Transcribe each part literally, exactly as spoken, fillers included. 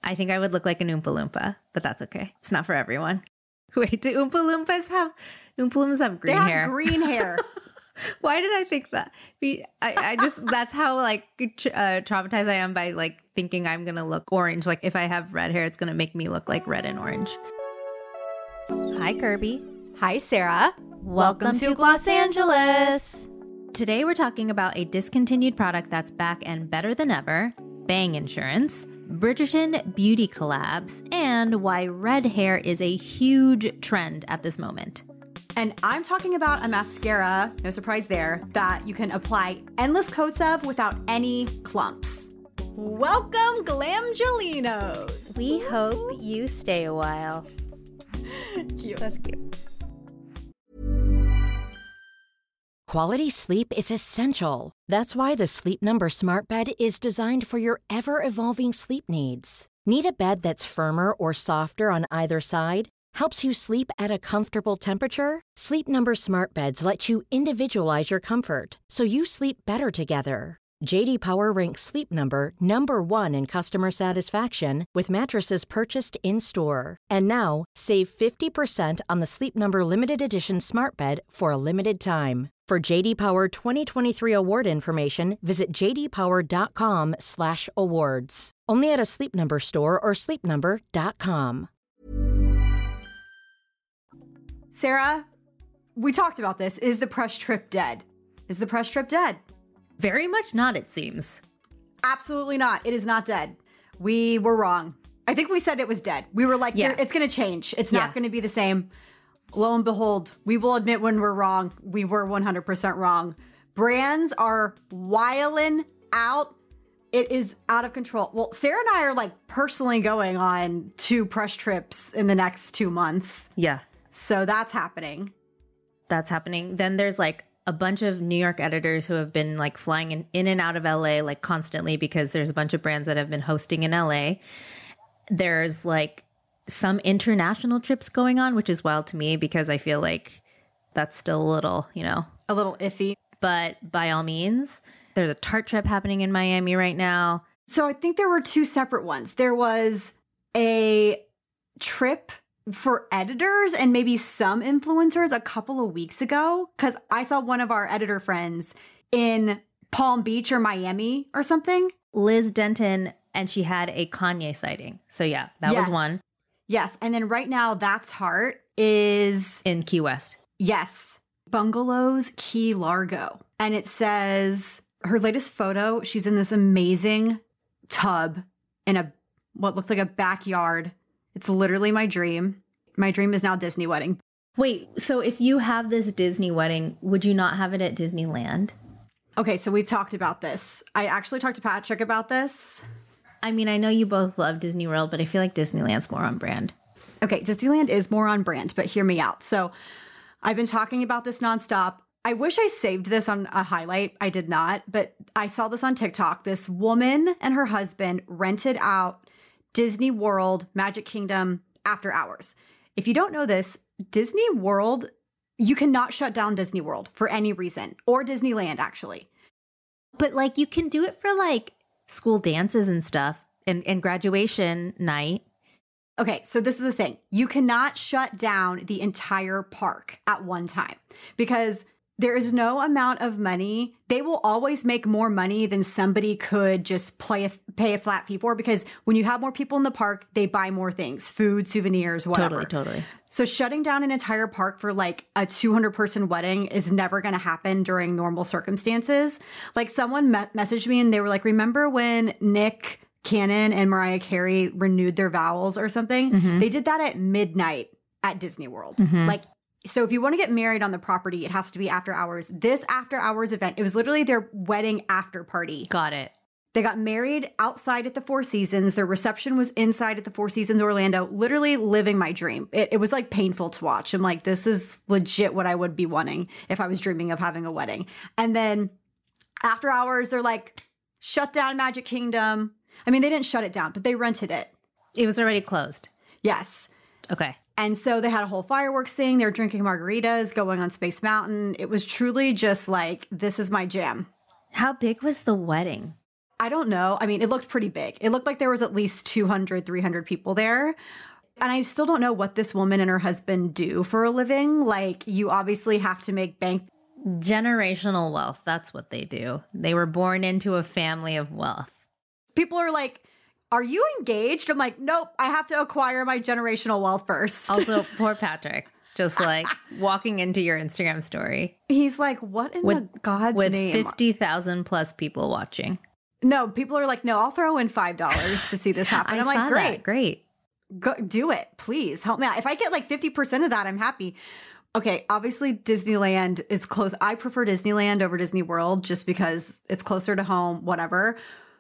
I think I would look like an Oompa Loompa, but that's okay. It's not for everyone. Wait, do Oompa Loompas have Oompa Loompas have green they have hair? green hair. Why did I think that? Be- I, I just that's how like uh, traumatized I am by like thinking I'm gonna look orange. Like if I have red hair, it's gonna make me look like red and orange. Hi, Kirby. Hi, Sarah. Welcome, Welcome to Los Angeles. Today we're talking about a discontinued product that's back and better than ever, Bang Insurance, Bridgerton beauty collabs, and why red hair is a huge trend at this moment. And I'm talking about a mascara, no surprise there, that you can apply endless coats of without any clumps. Welcome, Glamgelinos! We hope you stay a while. Cute. That's cute. Quality sleep is essential. That's why the Sleep Number Smart Bed is designed for your ever-evolving sleep needs. Need a bed that's firmer or softer on either side? Helps you sleep at a comfortable temperature? Sleep Number Smart Beds let you individualize your comfort, so you sleep better together. J D Power ranks Sleep Number number one in customer satisfaction with mattresses purchased in-store. And now, save fifty percent on the Sleep Number Limited Edition Smart Bed for a limited time. For J D Power twenty twenty-three award information, visit j d power dot com slash awards. Only at a Sleep Number store or sleep number dot com. Sarah, we talked about this. Is the press trip dead? Is the press trip dead? Very much not, it seems. Absolutely not. It is not dead. We were wrong. I think we said it was dead. We were like, yeah. it's going to change. It's yeah. not going to be the same. Lo and behold, we will admit when we're wrong. We were one hundred percent wrong. Brands are wiling out. It is out of control. Well, Sarah and I are like personally going on two press trips in the next two months. Yeah. So that's happening. That's happening. Then there's like a bunch of New York editors who have been like flying in, in and out of L A like constantly because there's a bunch of brands that have been hosting in L A. There's like some international trips going on, which is wild to me because I feel like that's still a little, you know, a little iffy. But by all means, there's a Tarte trip happening in Miami right now. So I think there were two separate ones. There was a trip for editors and maybe some influencers a couple of weeks ago, because I saw one of our editor friends in Palm Beach or Miami or something. Liz Denton, and she had a Kanye sighting. So yeah, that yes. was one. Yes. And then right now, That's Heart is in Key West. Yes. Bungalows, Key Largo. And it says her latest photo, she's in this amazing tub in a what looks like a backyard. It's literally my dream. My dream is now Disney wedding. Wait, so if you have this Disney wedding, would you not have it at Disneyland? Okay, so we've talked about this. I actually talked to Patrick about this. I mean, I know you both love Disney World, but I feel like Disneyland's more on brand. Okay, Disneyland is more on brand, but hear me out. So I've been talking about this nonstop. I wish I saved this on a highlight. I did not, but I saw this on TikTok. This woman and her husband rented out Disney World, Magic Kingdom after hours. If you don't know this, Disney World, you cannot shut down Disney World for any reason, or Disneyland, actually. But like you can do it for like school dances and stuff and, and graduation night. Okay, so this is the thing. You cannot shut down the entire park at one time because there is no amount of money. They will always make more money than somebody could just play a, pay a flat fee for, because when you have more people in the park, they buy more things, food, souvenirs, whatever. Totally, totally. So shutting down an entire park for like a two hundred person wedding is never going to happen during normal circumstances. Like someone me- messaged me and they were like, remember when Nick Cannon and Mariah Carey renewed their vows or something? Mm-hmm. They did that at midnight at Disney World. Mm-hmm. Like, so if you want to get married on the property, it has to be after hours. This after hours event, it was literally their wedding after party. Got it. They got married outside at the Four Seasons. Their reception was inside at the Four Seasons Orlando, literally living my dream. It, it was like painful to watch. I'm like, this is legit what I would be wanting if I was dreaming of having a wedding. And then after hours, they're like, shut down Magic Kingdom. I mean, they didn't shut it down, but they rented it. It was already closed. Yes. Okay. And so they had a whole fireworks thing. They were drinking margaritas, going on Space Mountain. It was truly just like, this is my jam. How big was the wedding? I don't know. I mean, it looked pretty big. It looked like there was at least two hundred, three hundred people there. And I still don't know what this woman and her husband do for a living. Like, you obviously have to make bank. Generational wealth. That's what they do. They were born into a family of wealth. People are like, are you engaged? I'm like, nope, I have to acquire my generational wealth first. Also, poor Patrick, just like walking into your Instagram story. He's like, what in with, the God's with name? With fifty thousand plus people watching. No, people are like, no, I'll throw in five dollars to see this happen. I I'm saw like, great. That. Great. Go, do it. Please help me out. If I get like fifty percent of that, I'm happy. Okay, obviously Disneyland is close. I prefer Disneyland over Disney World just because it's closer to home, whatever.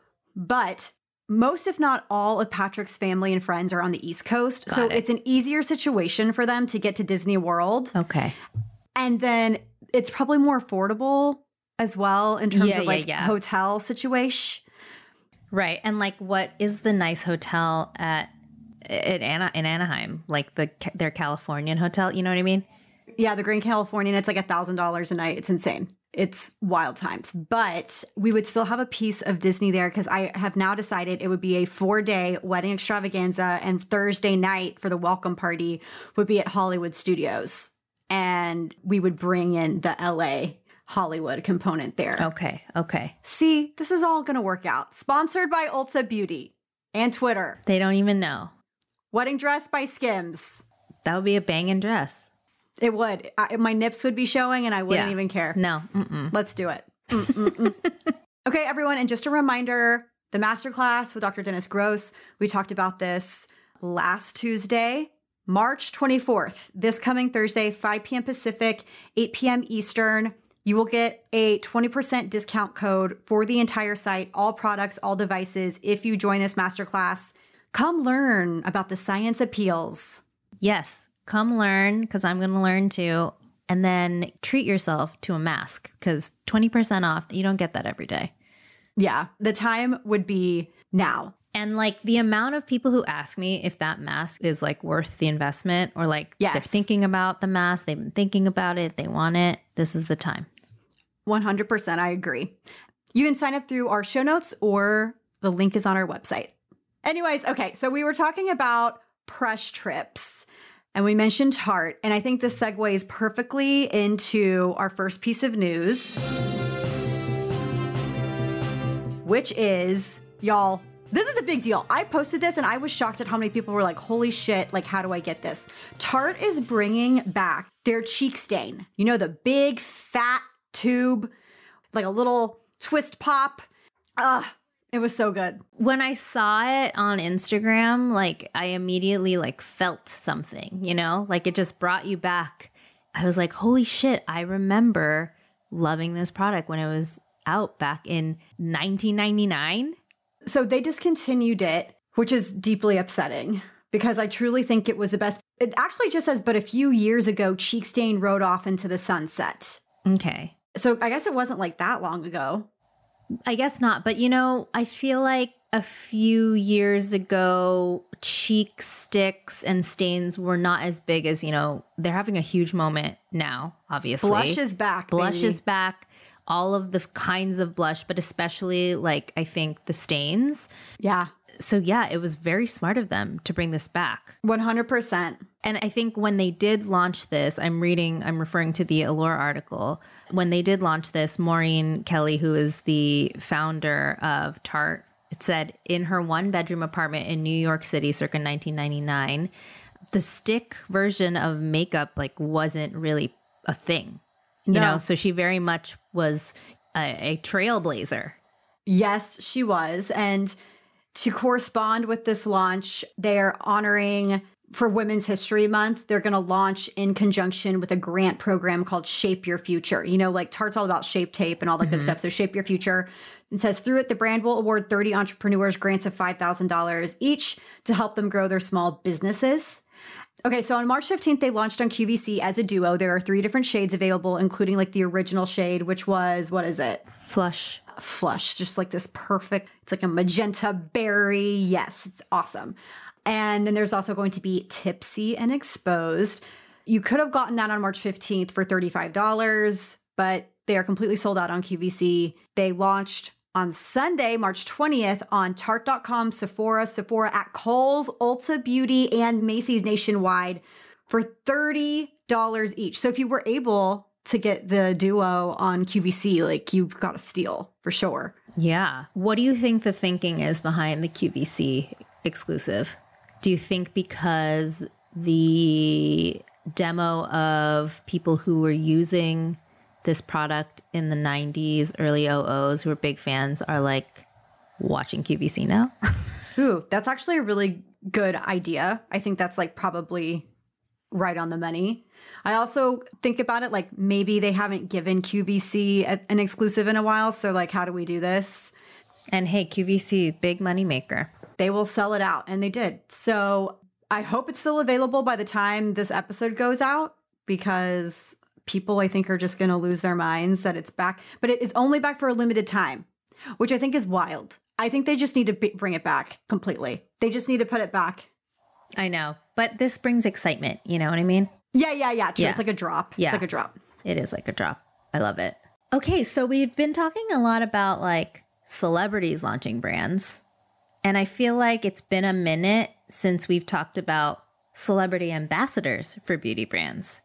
But most, if not all, of Patrick's family and friends are on the East Coast. Got so it. It's an easier situation for them to get to Disney World. Okay. And then it's probably more affordable as well in terms Yeah, of like yeah, yeah. hotel situation. Right. And like, what is the nice hotel at, at Ana, in Anaheim? Like the their Californian hotel, you know what I mean? Yeah, the Grand Californian, it's like one thousand dollars a night. It's insane. It's wild times. But we would still have a piece of Disney there because I have now decided it would be a four-day wedding extravaganza, and Thursday night for the welcome party would be at Hollywood Studios. And we would bring in the L A Hollywood component there. Okay. Okay. See, this is all going to work out. Sponsored by Ulta Beauty and Twitter. They don't even know. Wedding dress by Skims. That would be a banging dress. It would. I, my nips would be showing and I wouldn't Yeah. even care. No. Mm-mm. Let's do it. Mm-mm-mm. Okay, everyone. And just a reminder, the masterclass with Doctor Dennis Gross, we talked about this last Tuesday, March twenty-fourth, this coming Thursday, five p.m. Pacific, eight p.m. Eastern. You will get a twenty percent discount code for the entire site, all products, all devices, if you join this masterclass. Come learn about the science appeals. Yes. Come learn, because I'm going to learn too. And then treat yourself to a mask, because twenty percent off, you don't get that every day. Yeah, the time would be now. And like the amount of people who ask me if that mask is like worth the investment, or like Yes. they're thinking about the mask, they've been thinking about it, they want it, this is the time. one hundred percent, I agree. You can sign up through our show notes or the link is on our website. Anyways, okay, so we were talking about press trips and we mentioned Tarte, and I think this segues perfectly into our first piece of news, which is, y'all, this is a big deal. I posted this and I was shocked at how many people were like, holy shit, like, how do I get this? Tarte is bringing back their cheek stain. You know, the big fat tube, like a little twist pop. Ugh, it was so good. When I saw it on Instagram, like I immediately like felt something, you know, like it just brought you back. I was like, holy shit, I remember loving this product when it was out back in nineteen ninety-nine. So they discontinued it, which is deeply upsetting because I truly think it was the best. It actually just says, but a few years ago, cheek stain rode off into the sunset. Okay. So I guess it wasn't like that long ago. I guess not. But, you know, I feel like a few years ago, cheek sticks and stains were not as big as, you know, they're having a huge moment now, obviously. Blush is back. Blush baby. is back. All of the kinds of blush, but especially like, I think the stains. Yeah. So yeah, it was very smart of them to bring this back. one hundred percent. And I think when they did launch this, I'm reading, I'm referring to the Allure article. When they did launch this, Maureen Kelly, who is the founder of Tarte, it said in her one bedroom apartment in New York City circa nineteen ninety-nine, the stick version of makeup like wasn't really a thing, you No. know? So she very much was a, a trailblazer. Yes, she was. And to correspond with this launch, they're honoring for Women's History Month. They're going to launch in conjunction with a grant program called Shape Your Future. You know, like Tarte's all about shape tape and all that good stuff. So Shape Your Future. It says through it, the brand will award thirty entrepreneurs grants of five thousand dollars each to help them grow their small businesses. Okay, so on March fifteenth, they launched on Q V C as a duo. There are three different shades available, including like the original shade, which was, what is it? Flush. Flush, just like this perfect, it's like a magenta berry. Yes, it's awesome. And then there's also going to be Tipsy and Exposed. You could have gotten that on March fifteenth for thirty-five dollars, but they are completely sold out on Q V C. They launched on Sunday, March twentieth on Tarte dot com, Sephora, Sephora at Kohl's, Ulta Beauty, and Macy's nationwide for thirty dollars each. So if you were able to get the duo on Q V C, like you've got a steal for sure. Yeah. What do you think the thinking is behind the Q V C exclusive? Do you think because the demo of people who were using this product in the nineties, early oh ohs, who were big fans, are like watching Q V C now? Ooh, that's actually a really good idea. I think that's like probably right on the money. I also think about it like maybe they haven't given Q V C a, an exclusive in a while. So they're like, how do we do this? And hey, Q V C, big money maker. They will sell it out. And they did. So I hope it's still available by the time this episode goes out, because people, I think, are just going to lose their minds that it's back. But it is only back for a limited time, which I think is wild. I think they just need to b- bring it back completely. They just need to put it back. I know. But this brings excitement. You know what I mean? Yeah, yeah, yeah. True. Yeah. It's like a drop. Yeah. It's like a drop. It is like a drop. I love it. Okay, so we've been talking a lot about like celebrities launching brands. And I feel like it's been a minute since we've talked about celebrity ambassadors for beauty brands.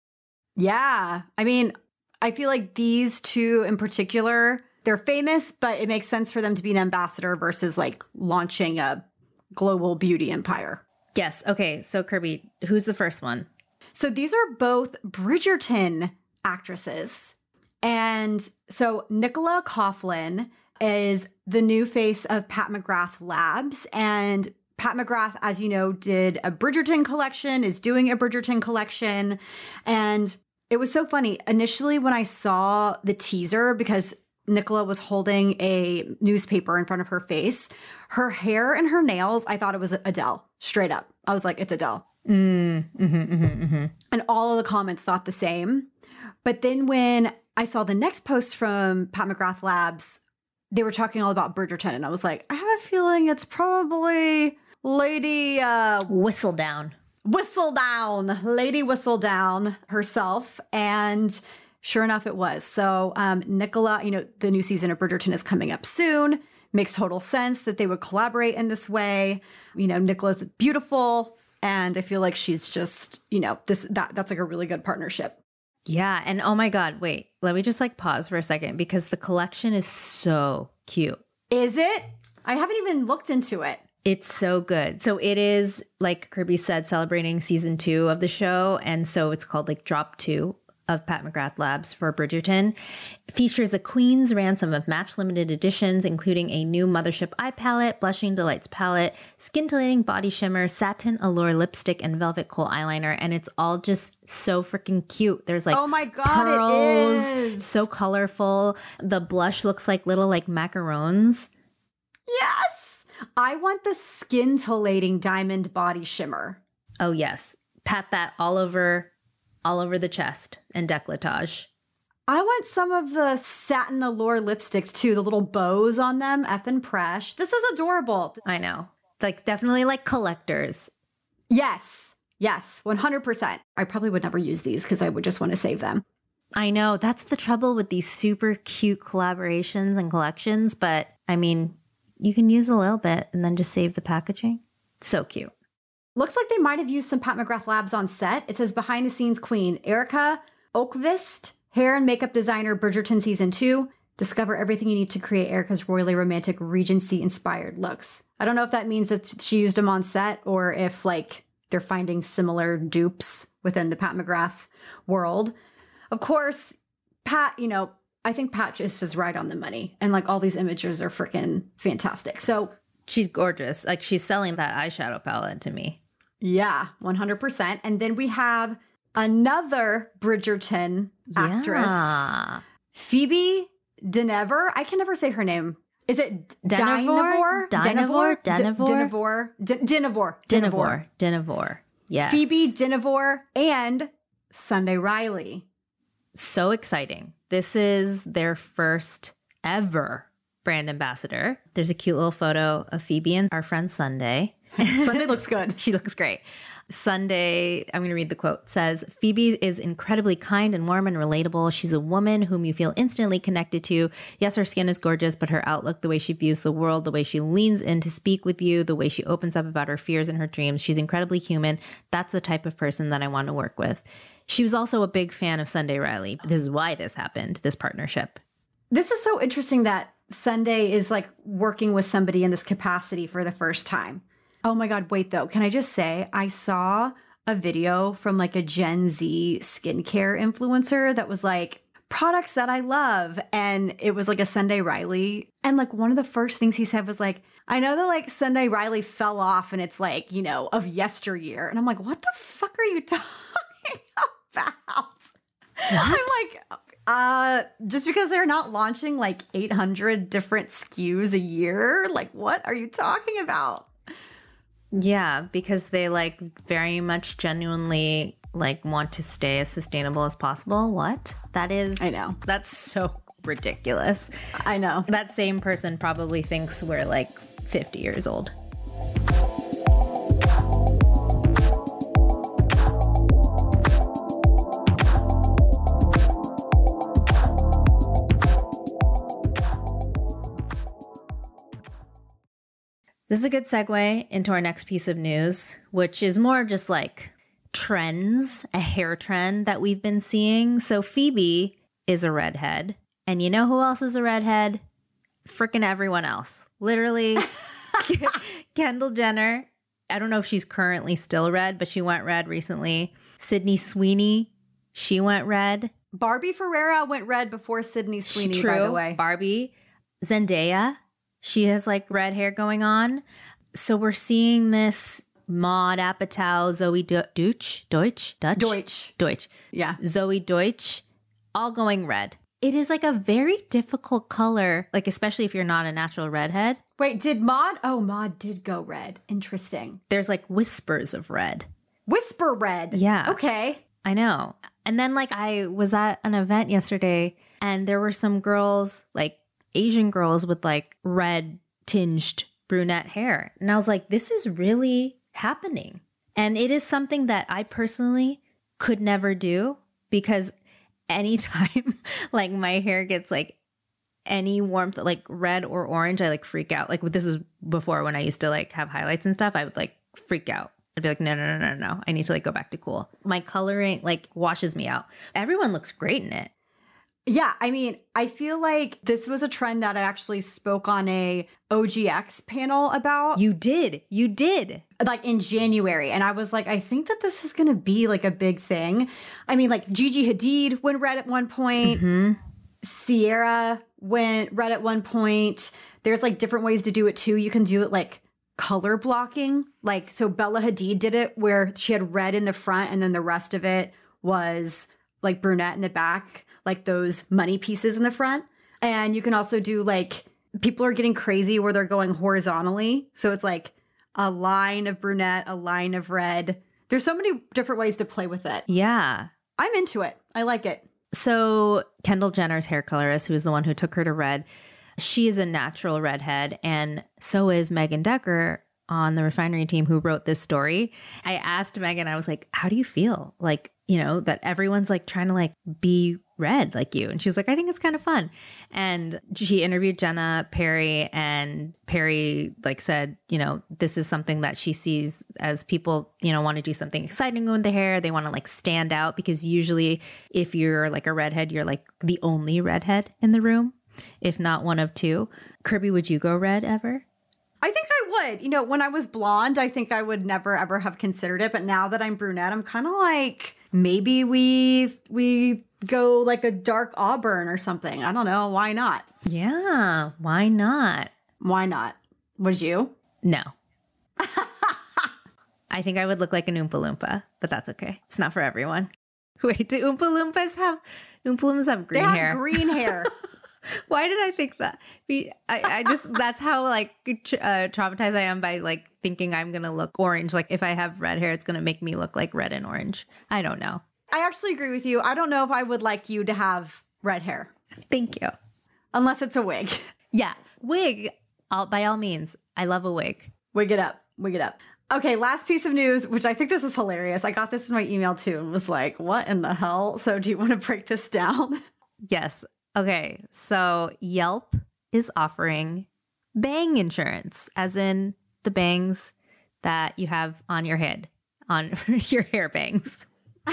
Yeah. I mean, I feel like these two in particular, they're famous, but it makes sense for them to be an ambassador versus like launching a global beauty empire. Yes. Okay. So Kirby, who's the first one? So these are both Bridgerton actresses. And so Nicola Coughlan is the new face of Pat McGrath Labs. And Pat McGrath, as you know, did a Bridgerton collection, is doing a Bridgerton collection. And it was so funny. Initially, when I saw the teaser, because Nicola was holding a newspaper in front of her face, her hair and her nails, I thought it was Adele, straight up. I was like, it's Adele. Mm, mm-hmm, mm-hmm, mm-hmm. And all of the comments thought the same. But then when I saw the next post from Pat McGrath Labs, they were talking all about Bridgerton. And I was like, I have a feeling it's probably Lady uh, Whistledown. Whistledown, Lady Whistledown herself. And sure enough, it was. So um, Nicola, you know, the new season of Bridgerton is coming up soon. Makes total sense that they would collaborate in this way. You know, Nicola's beautiful. And I feel like she's just, you know, this that that's like a really good partnership. Yeah. And oh my God, wait, let me just like pause for a second because the collection is so cute. Is it? I haven't even looked into it. It's so good. So it is, like Kirby said, celebrating season two of the show. And so it's called like Drop Two of Pat McGrath Labs for Bridgerton. It features a Queen's ransom of match limited editions, including a new Mothership eye palette, Blushing Delights palette, scintillating body shimmer, satin allure lipstick, and velvet kohl eyeliner. And it's all just so freaking cute. There's like oh my God, pearls, it is. so colorful. The blush looks like little like macarons. Yes. I want the scintillating diamond body shimmer. Oh yes. Pat that all over all over the chest and décolletage. I want some of the satin allure lipsticks too, the little bows on them, effing fresh. This is adorable. I know. Like definitely like collectors. Yes. Yes, one hundred percent. I probably would never use these because I would just want to save them. I know. That's the trouble with these super cute collaborations and collections. But I mean, you can use a little bit and then just save the packaging. So cute. Looks like they might have used some Pat McGrath Labs on set. It says behind the scenes queen, Erica Oakvist, hair and makeup designer, Bridgerton season two. Discover everything you need to create Erica's royally romantic Regency inspired looks. I don't know if that means that she used them on set or if like they're finding similar dupes within the Pat McGrath world. Of course, Pat, you know, I think Pat is just right on the money. And like all these images are freaking fantastic. So she's gorgeous. Like she's selling that eyeshadow palette to me. Yeah, one hundred percent. And then we have another Bridgerton actress, Yeah. Phoebe Dynevor. I can never say her name. Is it Dynevor? Dynevor? Dynevor? D- Dynevor? D- Dynevor. Dynevor. Dynevor. Yes. Phoebe Dynevor and Sunday Riley. So exciting. This is their first ever brand ambassador. There's a cute little photo of Phoebe and our friend Sunday. Sunday looks good. She looks great. Sunday, I'm going to read the quote, says, Phoebe is incredibly kind and warm and relatable. She's a woman whom you feel instantly connected to. Yes, her skin is gorgeous, but her outlook, the way she views the world, the way she leans in to speak with you, the way she opens up about her fears and her dreams, she's incredibly human. That's the type of person that I want to work with. She was also a big fan of Sunday Riley. This is why this happened, this partnership. This is so interesting that Sunday is like working with somebody in this capacity for the first time. Oh my God, wait though. Can I just say, I saw a video from like a Gen Z skincare influencer that was like, products that I love. And it was like a Sunday Riley. And like one of the first things he said was like, I know that like Sunday Riley fell off and it's like, you know, of yesteryear. And I'm like, what the fuck are you talking about? What? I'm like, uh, just because they're not launching like eight hundred different S K Us a year, like what are you talking about? Yeah, because they like very much genuinely like want to stay as sustainable as possible. What? That is, I know. That's so ridiculous. I know. That same person probably thinks we're like fifty years old. This is a good segue into our next piece of news, which is more just like trends, a hair trend that we've been seeing. So Phoebe is a redhead. And you know who else is a redhead? Freaking everyone else. Literally, Kendall Jenner. I don't know if she's currently still red, but she went red recently. Sydney Sweeney, she went red. Barbie Ferreira went red before Sydney Sweeney, True. by the way. Barbie. Zendaya. She has like red hair going on. So we're seeing this Maud Apatow, Zoe Deutsch, Deutsch, Dutch? Deutsch. Deutsch. Yeah. Zoe Deutsch, all going red. It is like a very difficult color, like especially if you're not a natural redhead. Wait, did Maud? Oh, Maud did go red. Interesting. There's like whispers of red. Whisper red. Yeah. Okay. I know. And then like I was at an event yesterday and there were some girls, like Asian girls with like red tinged brunette hair. And I was like, this is really happening. And it is something that I personally could never do because anytime like my hair gets like any warmth, like red or orange, I like freak out. Like this is before when I used to like have highlights and stuff, I would like freak out. I'd be like, no, no, no, no, no. I need to like go back to cool. My coloring like washes me out. Everyone looks great in it. Yeah, I mean, I feel like this was a trend that I actually spoke on a O G X panel about. You did. You did. Like in January. And I was like, I think that this is going to be like a big thing. I mean, like Gigi Hadid went red at one point. Mm-hmm. Sierra went red at one point. There's like different ways to do it too. You can do it like color blocking. Like, so Bella Hadid did it where she had red in the front and then the rest of it was like brunette in the back. Like those money pieces in the front. And you can also do like, people are getting crazy where they're going horizontally. So it's like a line of brunette, a line of red. There's so many different ways to play with it. Yeah. I'm into it. I like it. So Kendall Jenner's hair colorist, who is the one who took her to red, she is a natural redhead. And so is Megan Decker on the Refinery team who wrote this story. I asked Megan, I was like, how do you feel? Like, you know, that everyone's like trying to like be red like you. And she was like, I think it's kind of fun. And she interviewed Jenna Perry and Perry like said, you know, this is something that she sees as people, you know, want to do something exciting with the hair. They want to like stand out because usually if you're like a redhead, you're like the only redhead in the room, if not one of two. Kirby, would you go red ever? I think I would. You know, when I was blonde, I think I would never ever have considered it. But now that I'm brunette, I'm kind of like, maybe we we go like a dark auburn or something. I don't know. Why not? Yeah, why not? Why not? Would you? No. I think I would look like an Oompa Loompa, but that's okay. It's not for everyone. Wait, do Oompa Loompas have Oompa Loompas have green they have hair? green hair. Why did I think that? I, I just, that's how like uh, traumatized I am by like thinking I'm going to look orange. Like if I have red hair, it's going to make me look like red and orange. I don't know. I actually agree with you. I don't know if I would like you to have red hair. Thank you. Unless it's a wig. Yeah. Wig, all, by all means. I love a wig. Wig it up. Wig it up. Okay, last piece of news, which I think this is hilarious. I got this in my email too and was like, what in the hell? So do you want to break this down? Yes. Okay. So Yelp is offering bang insurance, as in the bangs that you have on your head, on your hair bangs.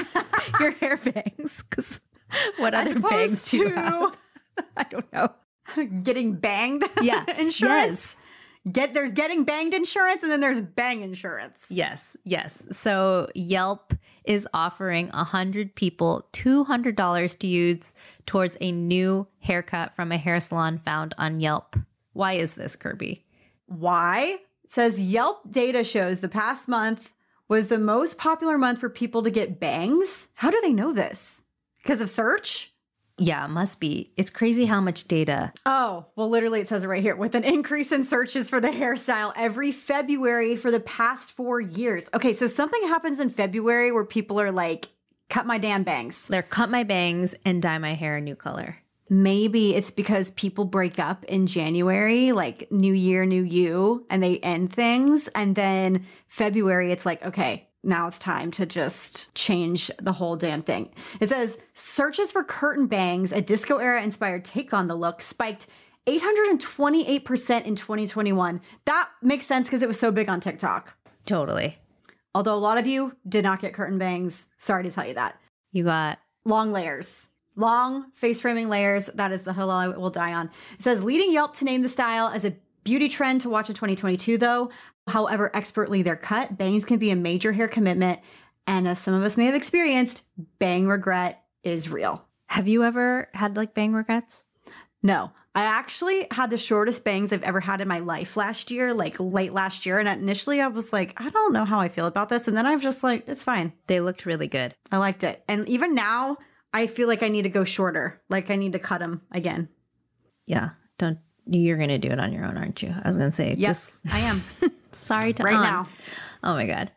Your hair bangs. Because what As other bangs do you opposed have? I don't know. Getting banged Yeah. insurance. Yes. Get there's getting banged insurance and then there's bang insurance. Yes. Yes. So Yelp is offering one hundred people two hundred dollars to use towards a new haircut from a hair salon found on Yelp. Why is this, Kirby? Why? It says Yelp data shows the past month was the most popular month for people to get bangs. How do they know this? Because of search? Yeah, it must be. It's crazy how much data. Oh, well, literally it says it right here. With an increase in searches for the hairstyle every February for the past four years. Okay, so something happens in February where people are like, cut my damn bangs. They're cut my bangs and dye my hair a new color. Maybe it's because people break up in January, like new year, new you, and they end things. And then February, it's like, okay, now it's time to just change the whole damn thing. It says searches for curtain bangs, a disco era inspired take on the look, spiked eight hundred twenty-eight percent in twenty twenty-one. That makes sense because it was so big on TikTok. Totally. Although a lot of you did not get curtain bangs. Sorry to tell you that. You got Long layers. Long face framing layers. That is the hill I will die on. It says leading Yelp to name the style as a beauty trend to watch in twenty twenty-two, though. However expertly they're cut, bangs can be a major hair commitment. And as some of us may have experienced, bang regret is real. Have you ever had like bang regrets? No, I actually had the shortest bangs I've ever had in my life last year, like late last year. And initially I was like, I don't know how I feel about this. And then I was just like, it's fine. They looked really good. I liked it. And even now, I feel like I need to go shorter. Like I need to cut them again. Yeah. Don't, you're going to do it on your own, aren't you? I was going to say, Yes, just I am. sorry to Right on. now. Oh my God.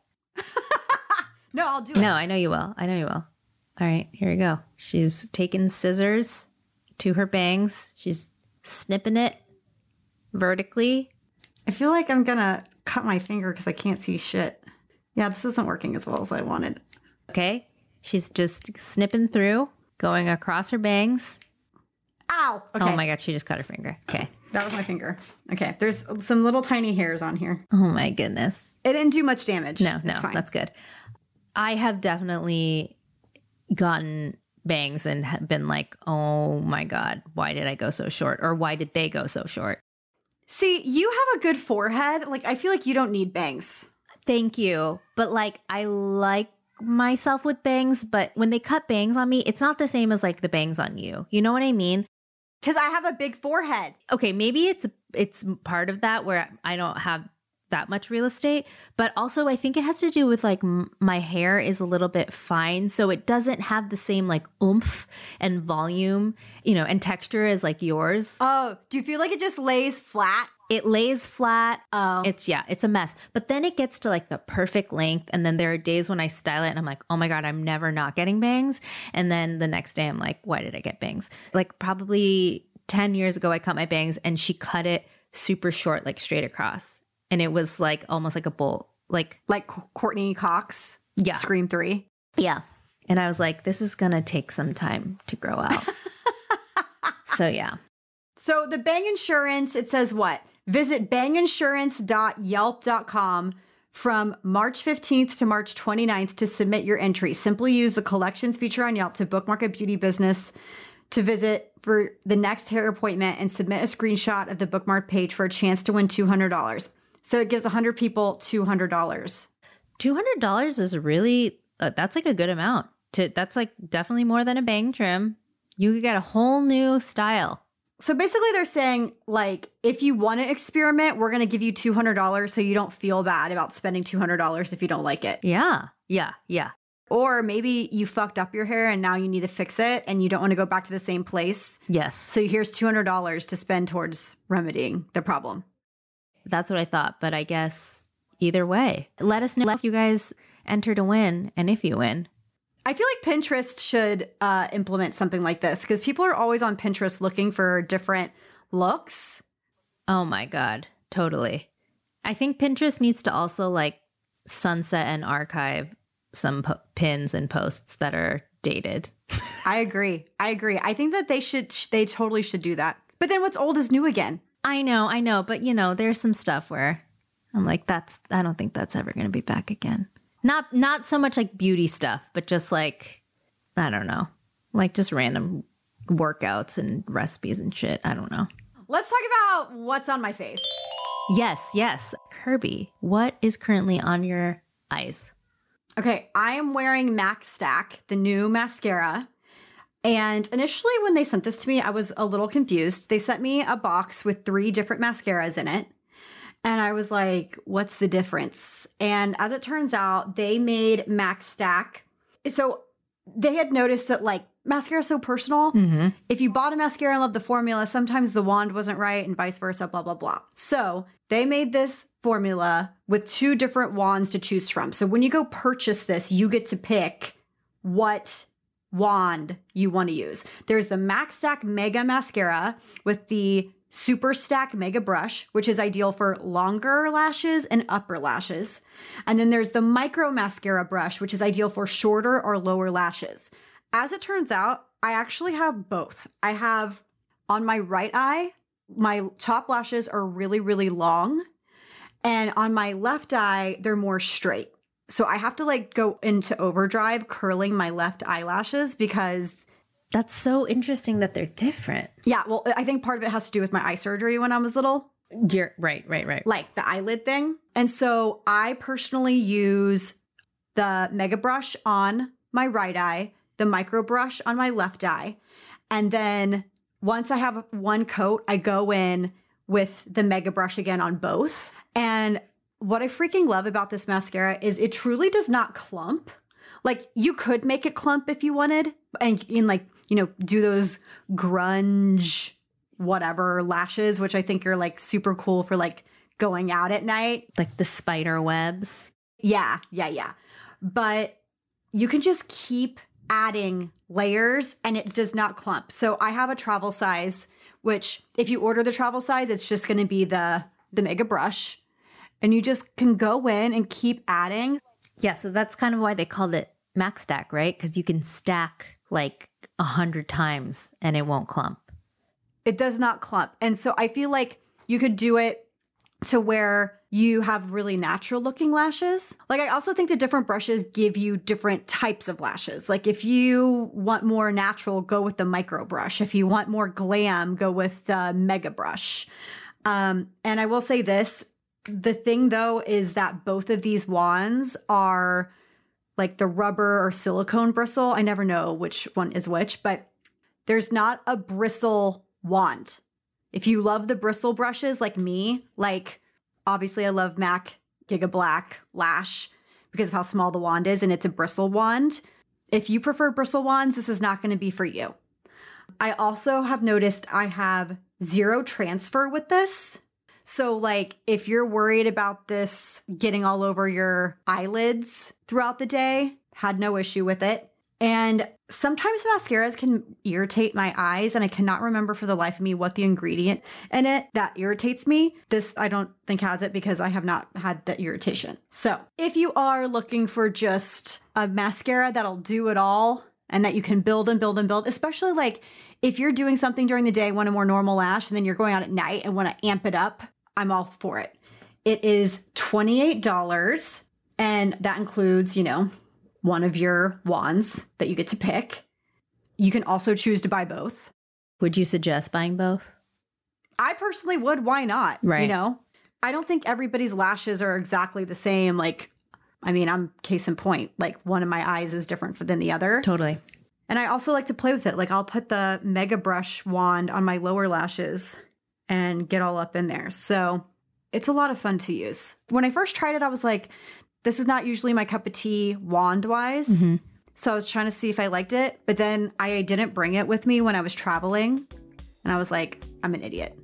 No, I'll do it. No, I know you will. I know you will. All right, here we go. She's taking scissors to her bangs. She's snipping it vertically. I feel like I'm going to cut my finger because I can't see shit. Yeah, this isn't working as well as I wanted. Okay. She's just snipping through, going across her bangs. Ow. Okay. Oh my God, she just cut her finger. Okay. That was my finger. Okay. There's some little tiny hairs on here. Oh my goodness. It didn't do much damage. No, no, It's fine. that's good. I have definitely gotten bangs and ha- been like, oh my God, why did I go so short? Or why did they go so short? See, you have a good forehead. Like, I feel like you don't need bangs. Thank you. But like, I like myself with bangs, but when they cut bangs on me, it's not the same as like the bangs on you. You know what I mean? Because I have a big forehead. Okay, maybe it's it's part of that where I don't have that much real estate, but also I think it has to do with like m- my hair is a little bit fine, so it doesn't have the same like oomph and volume, you know, and texture as like yours. Oh, do you feel like it just lays flat? It lays flat. Oh. It's, yeah, it's a mess. But then it gets to like the perfect length. And then there are days when I style it and I'm like, oh my God, I'm never not getting bangs. And then the next day I'm like, why did I get bangs? Like probably ten years ago, I cut my bangs and she cut it super short, like straight across. And it was like almost like a bowl. Like, Like C- Courtney Cox? Yeah. Scream three? yeah. And I was like, this is going to take some time to grow out. So yeah. So the Bang Insurance, it says what? Visit bang insurance dot yelp dot com from March fifteenth to March twenty-ninth to submit your entry. Simply use the collections feature on Yelp to bookmark a beauty business to visit for the next hair appointment and submit a screenshot of the bookmark page for a chance to win two hundred dollars. So it gives one hundred people two hundred dollars. two hundred dollars is really, uh, that's like a good amount. To That's like definitely more than a bang trim. You could get a whole new style. So basically they're saying, like, if you want to experiment, we're going to give you two hundred dollars so you don't feel bad about spending two hundred dollars if you don't like it. Yeah, yeah, yeah. Or maybe you fucked up your hair and now you need to fix it and you don't want to go back to the same place. Yes. So here's two hundred dollars to spend towards remedying the problem. That's what I thought. But I guess either way, let us know if you guys enter to win and if you win. I feel like Pinterest should uh, implement something like this because people are always on Pinterest looking for different looks. Oh my God, totally. I think Pinterest needs to also like sunset and archive some po- pins and posts that are dated. I agree. I agree. I think that they should, they totally should do that. But then what's old is new again. I know, I know. But, you know, there's some stuff where I'm like, that's, I don't think that's ever going to be back again. Not, not so much like beauty stuff, but just like, I don't know, like just random workouts and recipes and shit. I don't know. Let's talk about what's on my face. Yes, yes. Kirby, what is currently on your eyes? Okay, I am wearing Mac Stack, the new mascara. And initially when they sent this to me, I was a little confused. They sent me a box with three different mascaras in it. And I was like, what's the difference? And as it turns out, they made Mac Stack. So they had noticed that like mascara is so personal. Mm-hmm. If you bought a mascara and loved the formula, sometimes the wand wasn't right and vice versa, blah, blah, blah. So they made this formula with two different wands to choose from. So when you go purchase this, you get to pick what wand you want to use. There's the Mac Stack Mega Mascara with the Super Stack Mega Brush, which is ideal for longer lashes and upper lashes. And then there's the Micro Mascara Brush, which is ideal for shorter or lower lashes. As it turns out, I actually have both. I have on my right eye, my top lashes are really, really long. And on my left eye, they're more straight. So I have to like go into overdrive curling my left eyelashes because that's so interesting that they're different. Yeah, well, I think part of it has to do with my eye surgery when I was little. You're right, right, right. Like the eyelid thing. And so I personally use the Mega Brush on my right eye, the Micro Brush on my left eye. And then once I have one coat, I go in with the Mega Brush again on both. And what I freaking love about this mascara is it truly does not clump. Like you could make it clump if you wanted and, and like, you know, do those grunge whatever lashes, which I think are like super cool for like going out at night. Like the spider webs. Yeah, yeah, yeah. But you can just keep adding layers and it does not clump. So I have a travel size, which if you order the travel size, it's just going to be the, the Mega Brush. And you just can go in and keep adding. Yeah, so that's kind of why they called it Mac Stack, right? Because you can stack like a hundred times and it won't clump. It does not clump. And so I feel like you could do it to where you have really natural looking lashes. Like I also think the different brushes give you different types of lashes. Like if you want more natural, go with the Micro Brush. If you want more glam, go with the Mega Brush. Um, and I will say this, the thing though is that both of these wands are like the rubber or silicone bristle. I never know which one is which, but there's not a bristle wand. If you love the bristle brushes like me, like obviously I love MAC Giga Black Lash because of how small the wand is and it's a bristle wand. If you prefer bristle wands, this is not going to be for you. I also have noticed I have zero transfer with this. So like if you're worried about this getting all over your eyelids throughout the day, had no issue with it. And sometimes mascaras can irritate my eyes and I cannot remember for the life of me what the ingredient in it that irritates me. This I don't think has it because I have not had that irritation. So if you are looking for just a mascara that'll do it all and that you can build and build and build, especially like if you're doing something during the day, want a more normal lash, and then you're going out at night and want to amp it up, I'm all for it. It is twenty-eight dollars and that includes, you know, one of your wands that you get to pick. You can also choose to buy both. Would you suggest buying both? I personally would. Why not? Right. You know, I don't think everybody's lashes are exactly the same. Like, I mean, I'm case in point. Like one of my eyes is different than the other. Totally. And I also like to play with it. Like I'll put the Mega Brush wand on my lower lashes and get all up in there. So it's a lot of fun to use. When I first tried it, I was like, this is not usually my cup of tea wand-wise. Mm-hmm. So I was trying to see if I liked it. But then I didn't bring it with me when I was traveling. And I was like, I'm an idiot.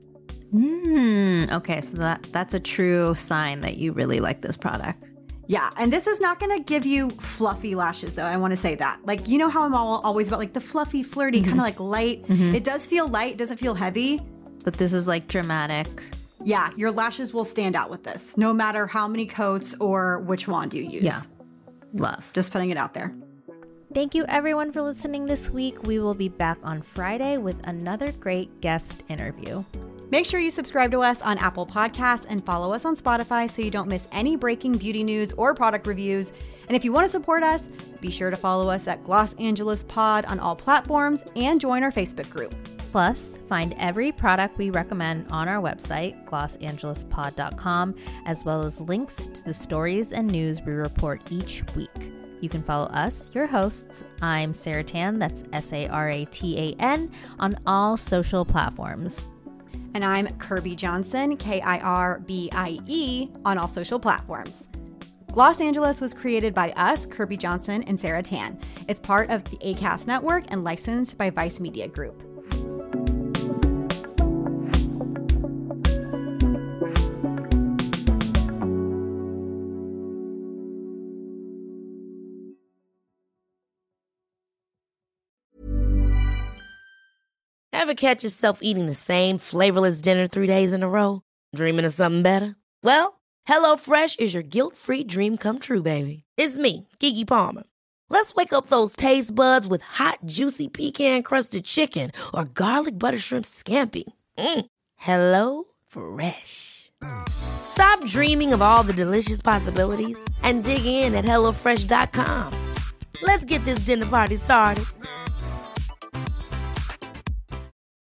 Mm, okay, so that that's a true sign that you really like this product. Yeah, and this is not going to give you fluffy lashes, though. I want to say that. Like, you know how I'm all, always about like the fluffy, flirty, mm-hmm. kind of like light. Mm-hmm. It does feel light. It doesn't feel heavy. But this is like dramatic Yeah, your lashes will stand out with this, no matter how many coats or which wand you use. Yeah. Love. Just putting it out there. Thank you everyone for listening this week. We will be back on Friday with another great guest interview. Make sure you subscribe to us on Apple Podcasts and follow us on Spotify so you don't miss any breaking beauty news or product reviews. And if you want to support us, be sure to follow us at Gloss Angeles Pod on all platforms and join our Facebook group. Plus, find every product we recommend on our website, gloss angeles pod dot com, as well as links to the stories and news we report each week. You can follow us, your hosts. I'm Sarah Tan, that's S A R A T A N, on all social platforms. And I'm Kirby Johnson, K I R B I E, on all social platforms. Gloss Angeles was created by us, Kirby Johnson and Sarah Tan. It's part of the Acast Network and licensed by Vice Media Group. Ever catch yourself eating the same flavorless dinner three days in a row? Dreaming of something better? Well, HelloFresh is your guilt-free dream come true, baby. It's me, Keke Palmer. Let's wake up those taste buds with hot, juicy pecan-crusted chicken or garlic butter shrimp scampi. Mm. Hello Fresh. Stop dreaming of all the delicious possibilities and dig in at hello fresh dot com. Let's get this dinner party started.